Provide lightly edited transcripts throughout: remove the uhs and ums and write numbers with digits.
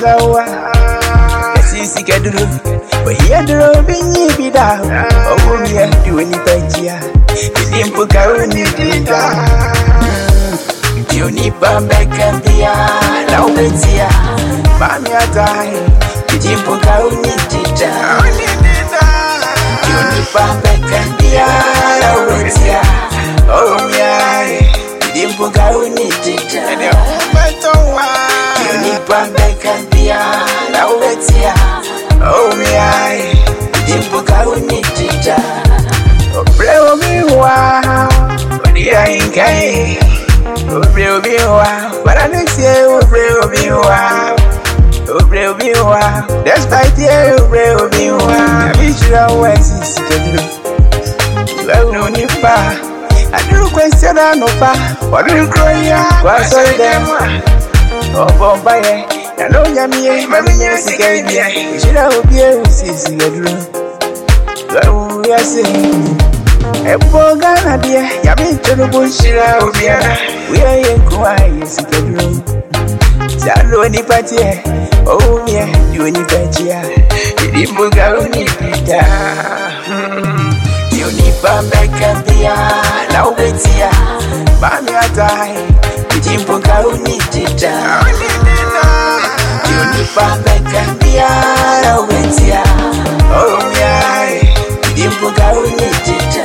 Sawa, Sisi Kadru, but he had the Robin Bida. Oh, we are doing it by Gia. Dimple Karuni Bida. Unipa Becambia, now it's here. Mamma die. Dimple Karuni Bida. Unipa Becambia, now it's here. Oh, yeah. Dimple Karuni Bida. Unipa Becambia, now it's here. Oh, yeah. Dimple Karuni Bida. Obreo biwa, odia inkai. Obreo biwa, para nexie obreo biwa. Obreo biwa, despite ye obreo biwa. Abishira wesi sikelu. Iwa unipa, adiru question anopa. Wadu kroya, kwa sorry dem. Obombaye, na no nyamiye, mamenye sikebia. Ishira obie usisi gedru. Yes, Eboga, dear, Yamin to the Bushira, we are in Kuai, Sikadroom. Salo any party, oh, yeah, you any party, Ibuga, you need Bamba Campia, now it's here, Mamma die, Jimboga, you need Bamba Campia, now it's here, oh, yeah. Dimpuga unitita,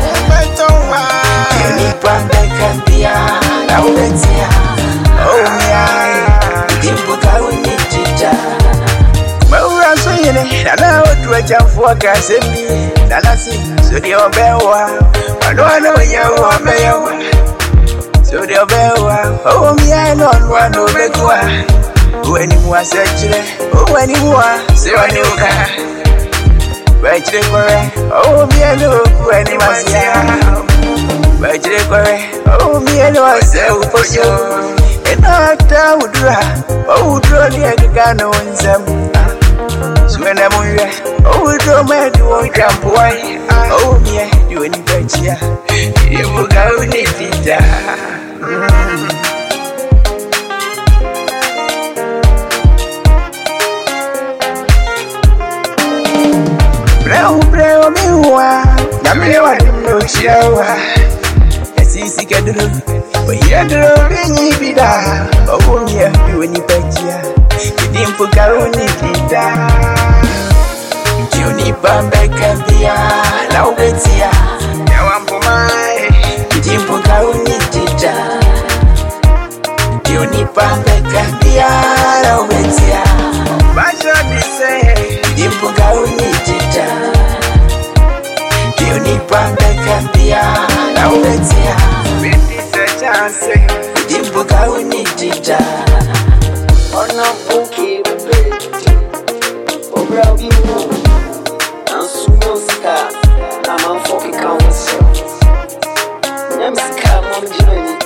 Unipa Becambia, now let's hear. Oh, yeah, Dimpuga unitita. Maura Soyene, and now to a jump for Cassini, Nanasi, so the Obewa, I don't know Yawa Bewa, so the Obewa, oh, me, I don't want to Begua. When you was actually, oh, when you are, so I knew. Bajre kore, oh me alo, when he was young. Bajre kore, oh me alo, so for sure. And after Udra, oh draw the Agano in some. So when I'm here, oh draw my do jump away. Oh me, you any better. You will go in it. Breo miwa, Yamiwa no shower. Sisi Kadru, but Yadro Bini Bida. Oh, yeah, you any better. Dimple Karuni Bida. Unipa Becambia, now it's here. Now I'm for my Dimple Karuni Bida. Unipa Becambia, now it's here. Basha say, Dimple Karuni Bida. Unipa Becambia, now let's hear. This a chance, Dimpuga unitita. On a bouquet, Obra Bimo, and Sumoska, I'm a fucking council. Namska, Mom Johnny.